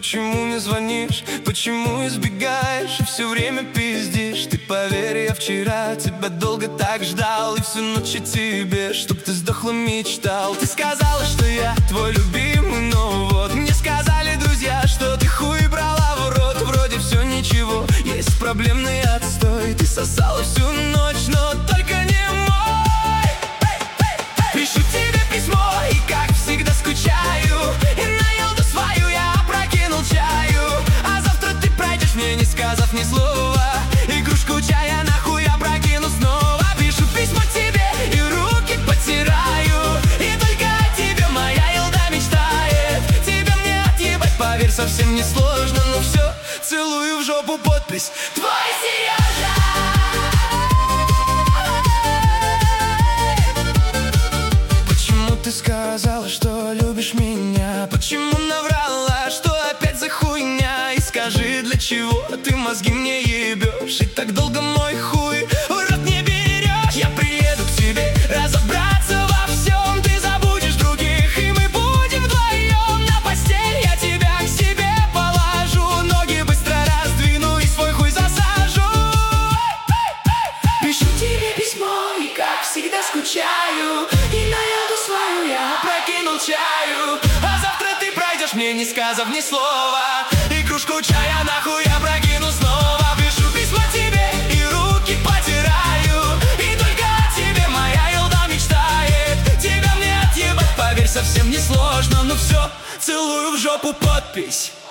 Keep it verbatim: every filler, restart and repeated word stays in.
Почему не звонишь, почему избегаешь и все время пиздишь? Ты поверь, я вчера тебя долго так ждал, и всю ночь о тебе, чтоб ты сдохла, мечтал. Ты сказала, что я твой любимый, но вот мне сказали друзья, что ты хуй брала в рот. Вроде все ничего, есть проблемный отстой. Ты сосала всю ночь, но только не мой. Пишу тебе письмо и как всегда скучаю, и на елду свою я опрокинул чаю. А завтра ты пройдешь мне, не сказав ни слова, и кружку чая нахуй опрокину снова. Пишу письма тебе и руки потираю, и только о тебе моя елда мечтает. Тебя мне отъебать, поверь, совсем не сложно, но все, целую в жопу, подпись твой Сережа. Ты сказала, что любишь меня, почему наврала, что опять за хуйня? И скажи, для чего ты мозги мне ебешь, и так долго мой хуй в рот не берешь? Я приеду к тебе разобраться во всем, ты забудешь других, и мы будем вдвоем на постель. Я тебя к себе положу, ноги быстро раздвину и свой хуй засажу. Пишу тебе письмо и как всегда скучаю, и на елду свою я опрокинул чаю. А завтра ты пройдешь мне, не сказав ни слова, и кружку чая нахуй я опрокину снова. Пишу письма тебе и руки потираю, и только о тебе моя елда мечтает. Тебя мне отъебать, поверь, совсем не сложно, но все, целую в жопу, подпись